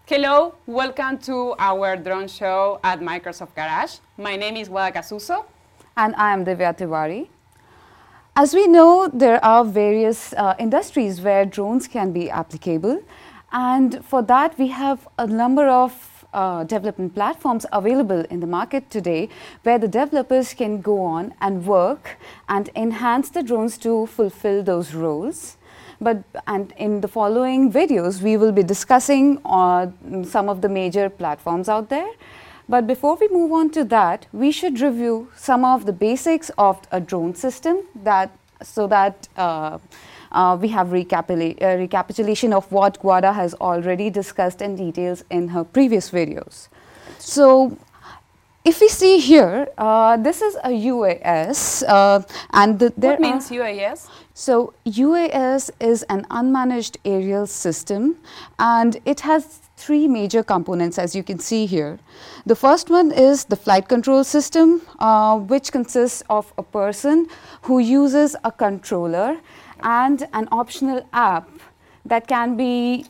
Hello, welcome to our drone show at Microsoft Garage. My name is Wada Casuso. And I am Divya Tiwari. As we know, there are various industries where drones can be applicable. And for that, we have a number of development platforms available in the market today where the developers can go on and work and enhance the drones to fulfill those roles. And in the following videos, we will be discussing some of the major platforms out there. But before we move on to that, we should review some of the basics of a drone system so that we have recapitulation of what Wada has already discussed in details in her previous videos. So if we see here, this is a UAS. What means UAS? So UAS is an unmanaged aerial system, and it has three major components, as you can see here. The first one is the flight control system, which consists of a person who uses a controller and an optional app that can be,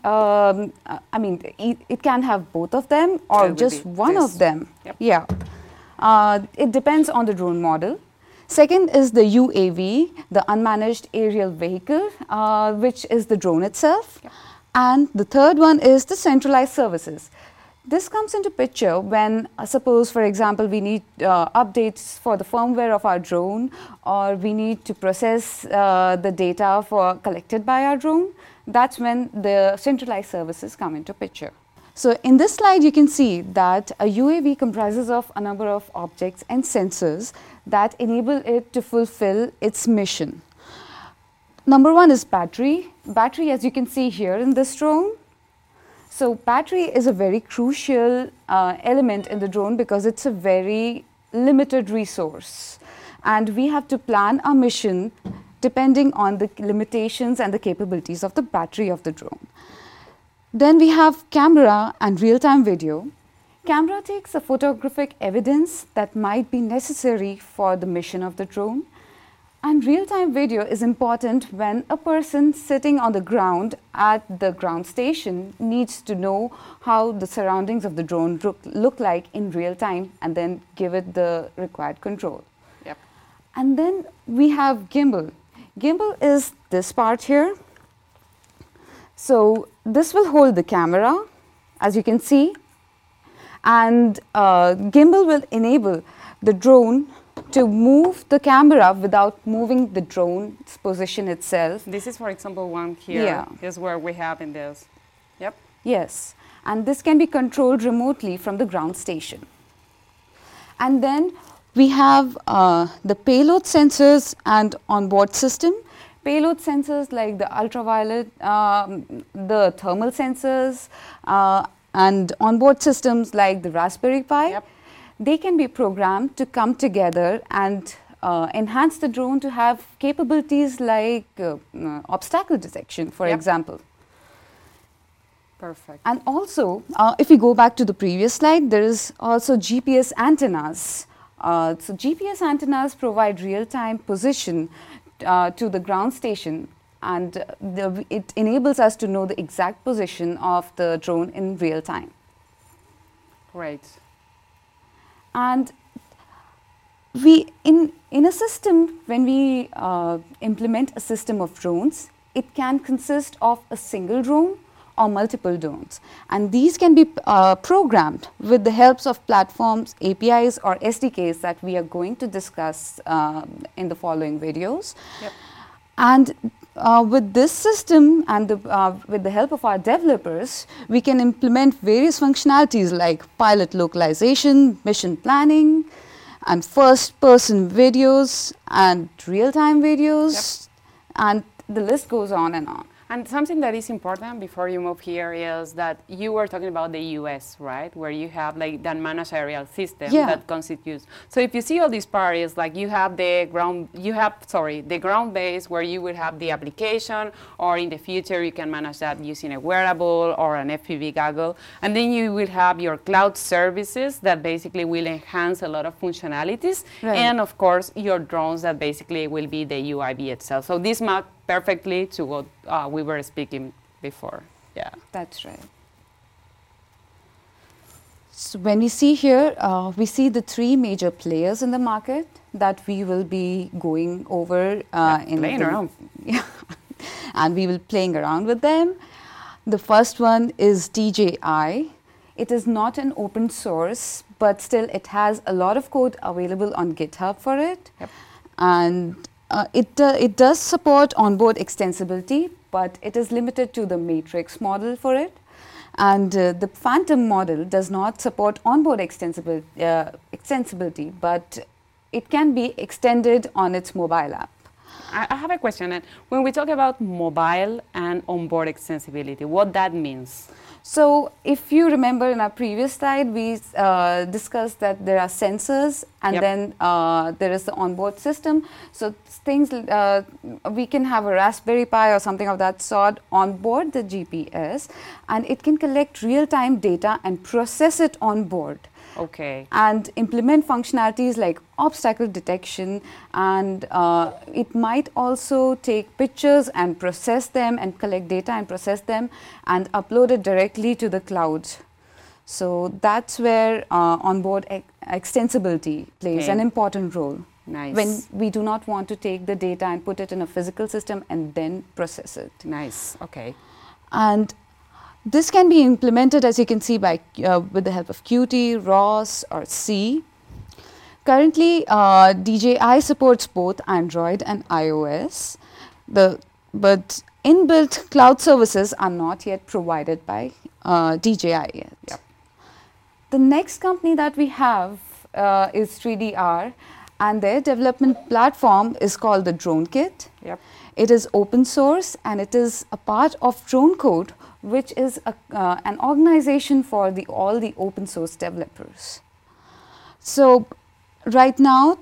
it can have both of them or just one of them. Yep. Yeah. It depends on the drone model. Second is the UAV, the unmanaged aerial vehicle, which is the drone itself. Yep. And the third one is the centralized services. This comes into picture when, suppose, for example, we need updates for the firmware of our drone, or we need to process the data collected by our drone. That's when the centralized services come into picture. So in this slide, you can see that a UAV comprises of a number of objects and sensors that enable it to fulfill its mission. Number one is battery. Battery, as you can see here in this drone. So battery is a very crucial element in the drone because it's a very limited resource. And we have to plan our mission depending on the limitations and the capabilities of the battery of the drone. Then we have camera and real-time video. Camera takes a photographic evidence that might be necessary for the mission of the drone. And real-time video is important when a person sitting on the ground at the ground station needs to know how the surroundings of the drone look like in real time and then give it the required control. Yep. And then we have gimbal. Gimbal is this part here. So this will hold the camera, as you can see, and gimbal will enable the drone to move the camera without moving the drone's position itself. This is, for example, one here. Yeah. Here's where we have in this. Yep. Yes, and this can be controlled remotely from the ground station. And then we have the payload sensors and onboard system. Payload sensors like the ultraviolet, the thermal sensors, and onboard systems like the Raspberry Pi. Yep. They can be programmed to come together and enhance the drone to have capabilities like obstacle detection, for Yep. example. Perfect. And also, if we go back to the previous slide, there is also GPS antennas. So GPS antennas provide real-time position to the ground station, and it enables us to know the exact position of the drone in real time. Great. And we, in a system, when we implement a system of drones, it can consist of a single drone or multiple drones. And these can be programmed with the helps of platforms, APIs, or SDKs that we are going to discuss in the following videos. Yep. And with this system and with the help of our developers, we can implement various functionalities like pilot localization, mission planning, and first-person videos, and real-time videos, and the list goes on and on. And something that is important before you move here is that you were talking about the US, right? Where you have like that managed aerial system that constitutes. So if you see all these parts, like you have the ground base where you will have the application, or in the future you can manage that using a wearable or an FPV goggle. And then you will have your cloud services that basically will enhance a lot of functionalities. Right. And of course, your drones that basically will be the UIV itself. So this map perfectly to what we were speaking before. Yeah. That's right. So when we see here, we see the three major players in the market that we will be going over playing around. Yeah, and we will playing around with them. The first one is DJI. It is not an open source, but still it has a lot of code available on GitHub for it. Yep. And it does support onboard extensibility, but it is limited to the matrix model for it. And the Phantom model does not support onboard extensibility, but it can be extended on its mobile app. I have a question. When we talk about mobile and onboard extensibility, what that means? So if you remember in our previous slide, we discussed that there are sensors and then there is the onboard system. So things, we can have a Raspberry Pi or something of that sort on board the GPS, and it can collect real-time data and process it on board. Okay. And implement functionalities like obstacle detection, and it might also take pictures and process them and collect data and process them and upload it directly to the cloud. So that's where onboard extensibility plays an important role. Nice. When we do not want to take the data and put it in a physical system and then process it. Nice. Okay. And this can be implemented, as you can see, by with the help of Qt, ROS, or C. Currently, DJI supports both Android and iOS, but inbuilt cloud services are not yet provided by DJI yet. Yep. The next company that we have is 3DR, and their development platform is called the DroneKit. Yep. It is open source, and it is a part of DroneCode, which is an organization for all the open source developers. So right now,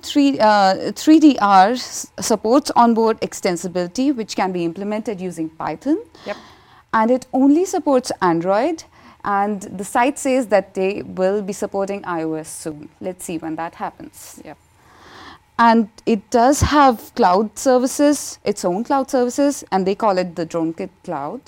3DR supports onboard extensibility, which can be implemented using Python. Yep. And it only supports Android, and the site says that they will be supporting iOS soon. Let's see when that happens. Yep. And it does have cloud services, its own cloud services, and they call it the DroneKit Cloud.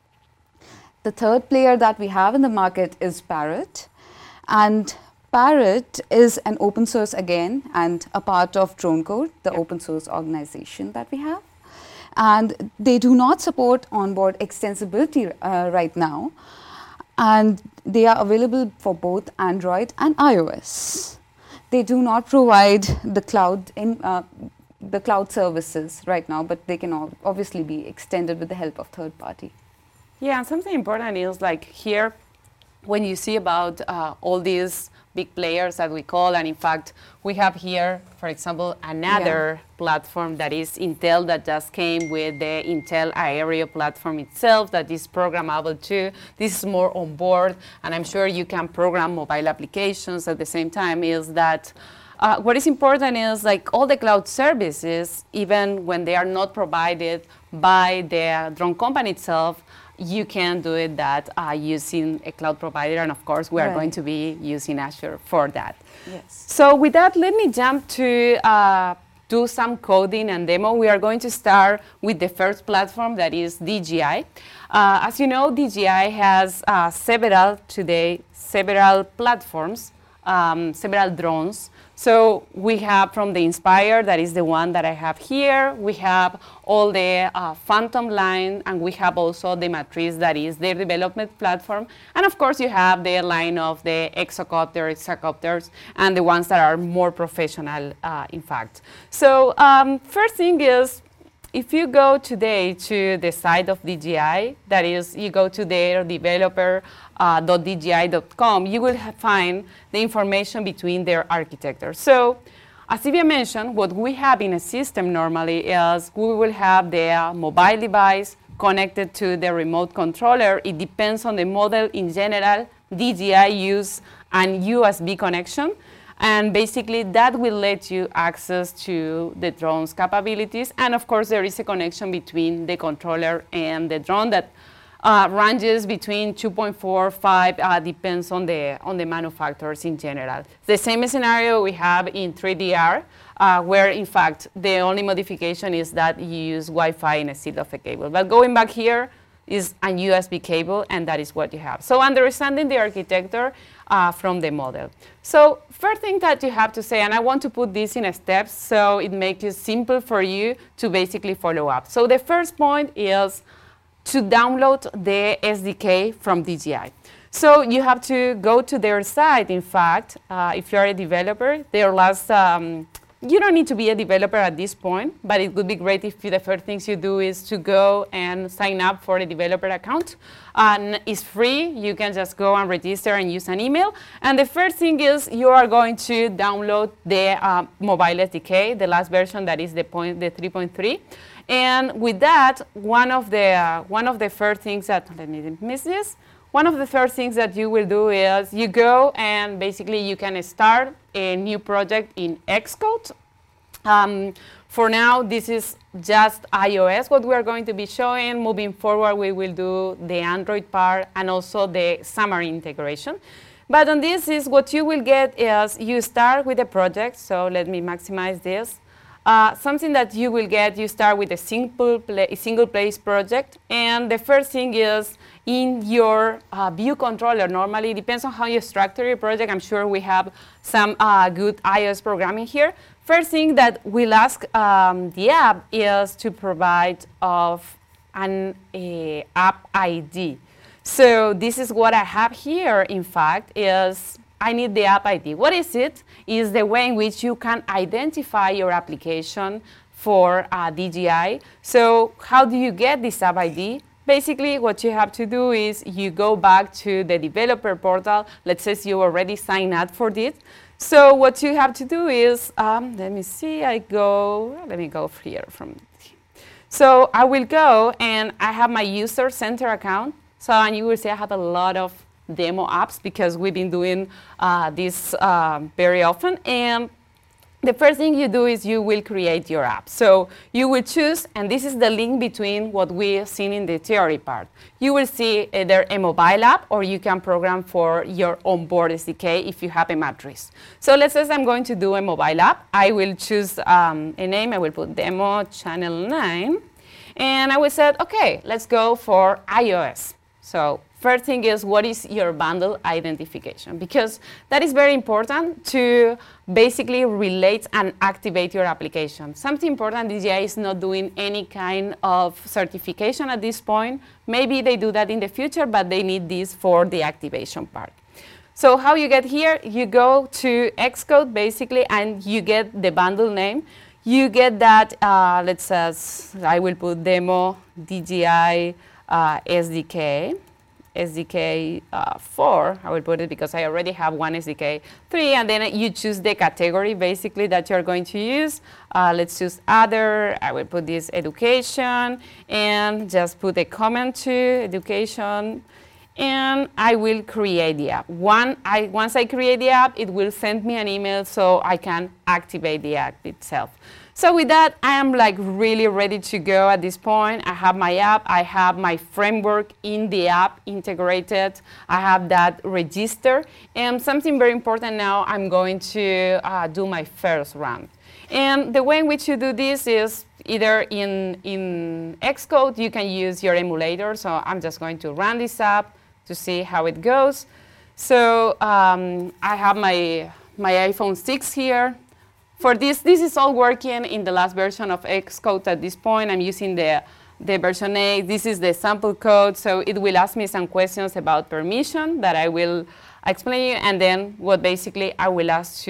The third player that we have in the market is Parrot, and Parrot is an open source again and a part of DroneCode, the open source organization that we have. And they do not support onboard extensibility right now, and they are available for both Android and iOS. They do not provide the cloud services right now, but they can obviously be extended with the help of third party. Yeah, and something important is like here, when you see about all these big players that we call, and in fact, we have here, for example, another platform that is Intel that just came with the Intel Aereo platform itself that is programmable too. This is more on board, and I'm sure you can program mobile applications at the same time. Is that what is important is like all the cloud services, even when they are not provided by the drone company itself, you can do it that using a cloud provider, and of course we are going to be using Azure for that. Yes. So with that, let me jump to do some coding and demo. We are going to start with the first platform, that is DJI. As you know, DJI has several platforms, several drones. So we have from the Inspire, that is the one that I have here. We have all the Phantom line, and we have also the Matrice, that is their development platform. And of course, you have the line of the hexacopters, and the ones that are more professional, in fact. So first thing is, if you go today to the site of DJI, that is, you go to their developer.dji.com, you will find the information between their architecture. So, as Silvia mentioned, what we have in a system normally is we will have the mobile device connected to the remote controller. It depends on the model. In general, DJI use an USB connection. And basically, that will let you access to the drone's capabilities. And of course, there is a connection between the controller and the drone that ranges between 2.4, 5, depends on the manufacturers in general. The same scenario we have in 3DR, where in fact, the only modification is that you use Wi-Fi instead of a cable. But going back here, is a USB cable, and that is what you have. So understanding the architecture from the model. So first thing that you have to say, and I want to put this in steps so it makes it simple for you to basically follow up. So the first point is to download the SDK from DJI. So you have to go to their site. In fact, if you're a developer, their last, you don't need to be a developer at this point, but it would be great if the first things you do is to go and sign up for a developer account. And it's free. You can just go and register and use an email. And the first thing is you are going to download the mobile SDK, the last version that is the 3.3. And with that, one of the first things that, let me miss this. One of the first things that you will do is you go and basically you can start a new project in Xcode. For now, this is just iOS, what we are going to be showing. Moving forward, we will do the Android part and also the Xamarin integration. But on this is what you will get is you start with a project. So let me maximize this. Something that you will get, you start with a single place project. And the first thing is in your view controller. Normally, it depends on how you structure your project. I'm sure we have some good iOS programming here. First thing that we'll ask the app is to provide of an app ID. So this is what I have here, in fact, is I need the app ID. What is it? Is the way in which you can identify your application for DJI. So how do you get this app ID? Basically, what you have to do is you go back to the developer portal. Let's say you already signed up for this. So what you have to do is, let me see, let me go here from. So I will go and I have my user center account. So and you will see I have a lot of demo apps because we've been doing this very often. And the first thing you do is you will create your app. So you will choose, and this is the link between what we've seen in the theory part. You will see either a mobile app or you can program for your onboard SDK if you have a matrix. So let's say I'm going to do a mobile app. I will choose a name. I will put demo channel 9. And I will say, okay, let's go for iOS. So first thing is, what is your bundle identification? Because that is very important to basically relate and activate your application. Something important, DJI is not doing any kind of certification at this point. Maybe they do that in the future, but they need this for the activation part. So how you get here, you go to Xcode basically, and you get the bundle name. You get that, let's say, I will put demo DJI SDK 4, I will put it because I already have one SDK 3, and then you choose the category basically that you're going to use. Let's choose other. I will put this education and just put a comment to education, and I will create the app. Once I create the app, it will send me an email so I can activate the app itself. So with that, I am like really ready to go at this point. I have my app, I have my framework in the app integrated. I have that register. And something very important now, I'm going to do my first run. And the way in which you do this is either in Xcode, you can use your emulator. So I'm just going to run this app to see how it goes. So I have my iPhone 6 here. For this is all working in the last version of Xcode at this point. I'm using the version 8. This is the sample code, so it will ask me some questions about permission that I will explain, and then what basically I will access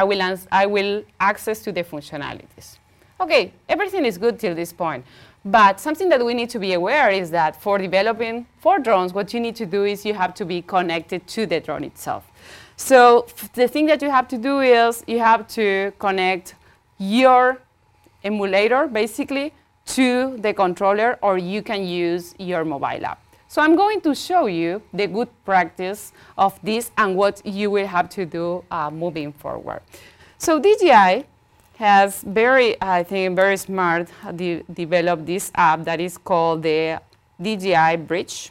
to the functionalities. Okay, everything is good till this point. But something that we need to be aware is that for developing for drones, what you need to do is you have to be connected to the drone itself. So the thing that you have to do is you have to connect your emulator basically to the controller, or you can use your mobile app. So I'm going to show you the good practice of this and what you will have to do moving forward. So DJI has very smart developed this app that is called the DJI Bridge.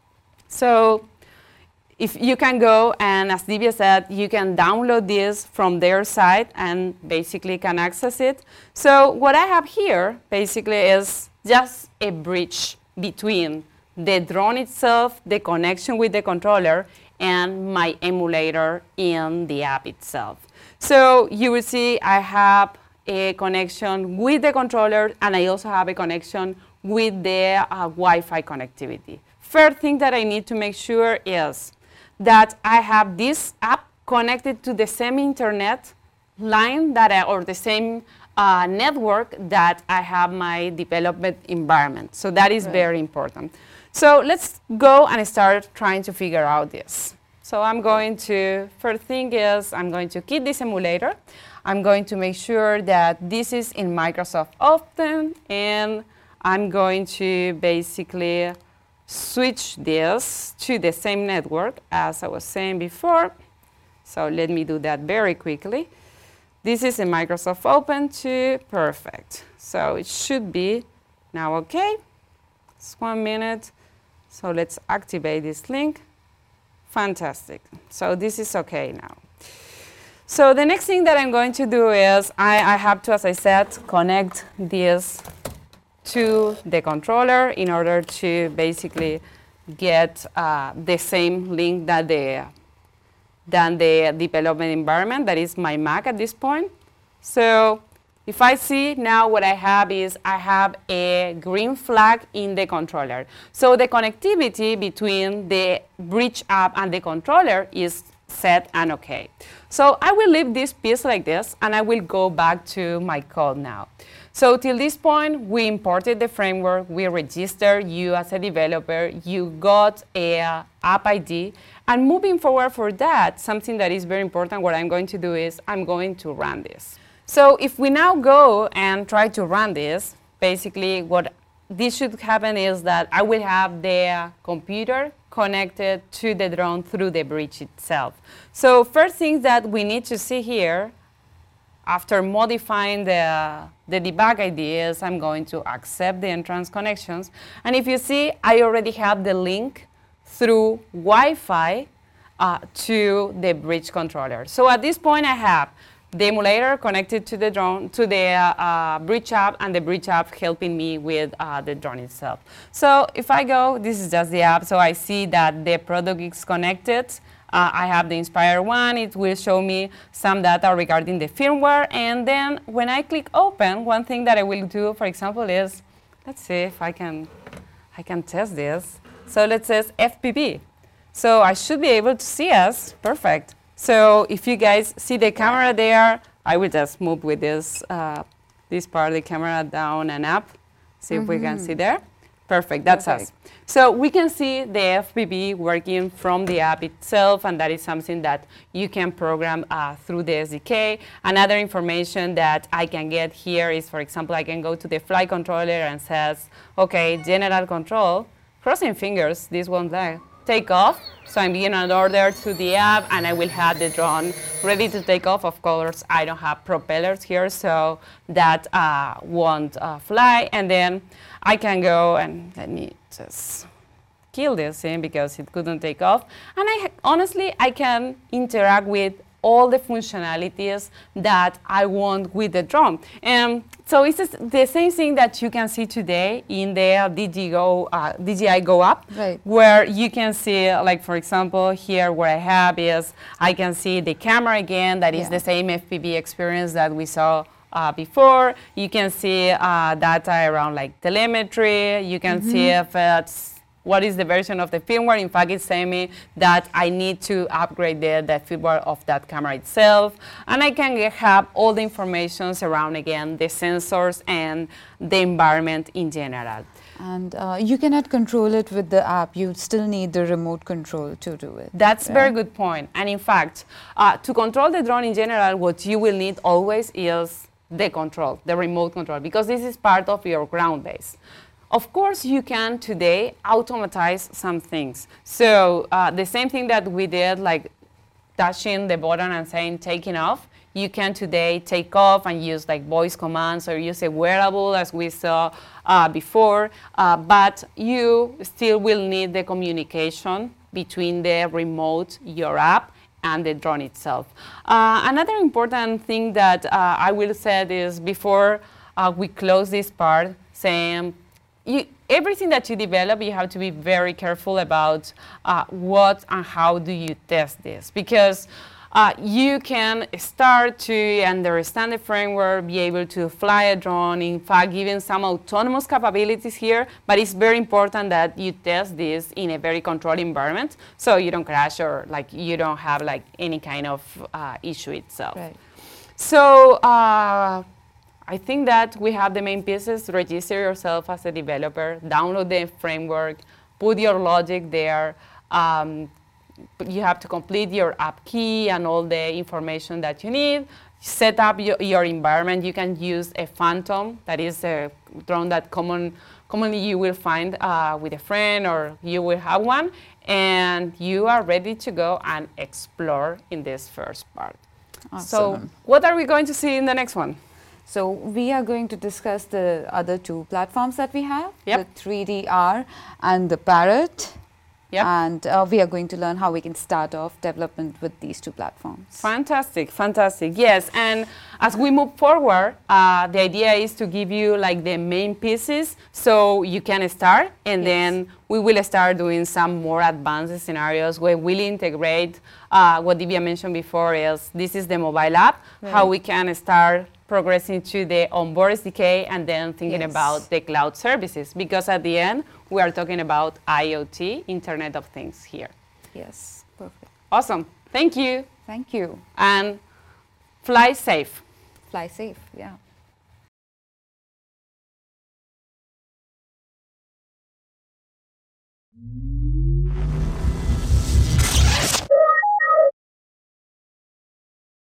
So if you can go, and as Divya said, you can download this from their site and basically can access it. So what I have here basically is just a bridge between the drone itself, the connection with the controller, and my emulator in the app itself. So you will see I have a connection with the controller, and I also have a connection with the Wi-Fi connectivity. First thing that I need to make sure is that I have this app connected to the same internet line or the same network that I have my development environment. So that is very important. So let's go and start trying to figure out this. So I'm going to, first thing is I'm going to keep this emulator. I'm going to make sure that this is in Microsoft Often, and I'm going to basically switch this to the same network as I was saying before. So let me do that very quickly. This is in Microsoft Open too. Perfect. So it should be now okay. It's 1 minute. So let's activate this link. Fantastic. So this is okay now. So the next thing that I'm going to do is I have to, as I said, connect this to the controller in order to basically get the same link that than the development environment, that is my Mac at this point. So if I see now what I have is I have a green flag in the controller. So the connectivity between the Bridge app and the controller is set and okay. So I will leave this piece like this, and I will go back to my code now. So till this point, we imported the framework, we registered you as a developer, you got a app ID, and moving forward for that, something that is very important, what I'm going to do is I'm going to run this. So if we now go and try to run this, basically what this should happen is that I will have the computer connected to the drone through the Bridge itself. So first thing that we need to see here, after modifying the debug ID, is I'm going to accept the entrance connections. And if you see, I already have the link through Wi-Fi to the Bridge controller. So at this point, I have the emulator connected to the drone, to the Bridge app, and the Bridge app helping me with the drone itself. So if I go, this is just the app, so I see that the product is connected. I have the Inspire one. It will show me some data regarding the firmware. And then when I click open, one thing that I will do, for example, is, let's see if I can test this. So let's say FPV. So I should be able to see us. Perfect. So if you guys see the camera there, I will just move with this, this part of the camera down and up. See if we can see there. Perfect, that's us. So we can see the FPV working from the app itself, and that is something that you can program through the SDK. Another information that I can get here is, for example, I can go to the flight controller and says, okay, general control, crossing fingers, this won't take off. So I'm giving an order to the app, and I will have the drone ready to take off. Of course, I don't have propellers here, so that won't fly. And then I can go and let me just kill this thing because it couldn't take off. And honestly, I can interact with all the functionalities that I want with the drone. And so it's the same thing that you can see today in the DJI Go app, where you can see, like for example, here where I have is, I can see the camera again, that is the same FPV experience that we saw before. You can see data around like telemetry. You can see if it's what is the version of the firmware. In fact, it's saying me that I need to upgrade the firmware of that camera itself. And I can have all the information around, again, the sensors and the environment in general. And you cannot control it with the app. You still need the remote control to do it. That's a very good point. And in fact, to control the drone in general, what you will need always is the control, the remote control, because this is part of your ground base. Of course, you can today automatize some things. So the same thing that we did, like touching the button and saying taking off, you can today take off and use like voice commands or use a wearable as we saw before, but you still will need the communication between the remote, your app, and the drone itself. Another important thing that I will say is before we close this part, saying everything that you develop, you have to be very careful about what and how do you test this, because you can start to understand the framework, be able to fly a drone, in fact, even some autonomous capabilities here, but it's very important that you test this in a very controlled environment so you don't crash or like you don't have like any kind of issue itself. Right. So I think that we have the main pieces. Register yourself as a developer, download the framework, put your logic there. You have to complete your app key and all the information that you need. Set up your environment. You can use a Phantom, that is a drone that commonly you will find with a friend or you will have one, and you are ready to go and explore in this first part. Awesome. So what are we going to see in the next one? So we are going to discuss the other two platforms that we have, Yep. the 3DR and the Parrot. Yep. And we are going to learn how we can start off development with these two platforms. Fantastic, fantastic. Yes, and as we move forward, the idea is to give you like the main pieces so you can start, and then we will start doing some more advanced scenarios where we'll integrate what Divya mentioned before is this is the mobile app, how we can start progressing to the onboard SDK and then thinking about the cloud services, because at the end, we are talking about IoT, Internet of Things here. Yes, perfect. Awesome. Thank you. Thank you. And fly safe. Fly safe, yeah.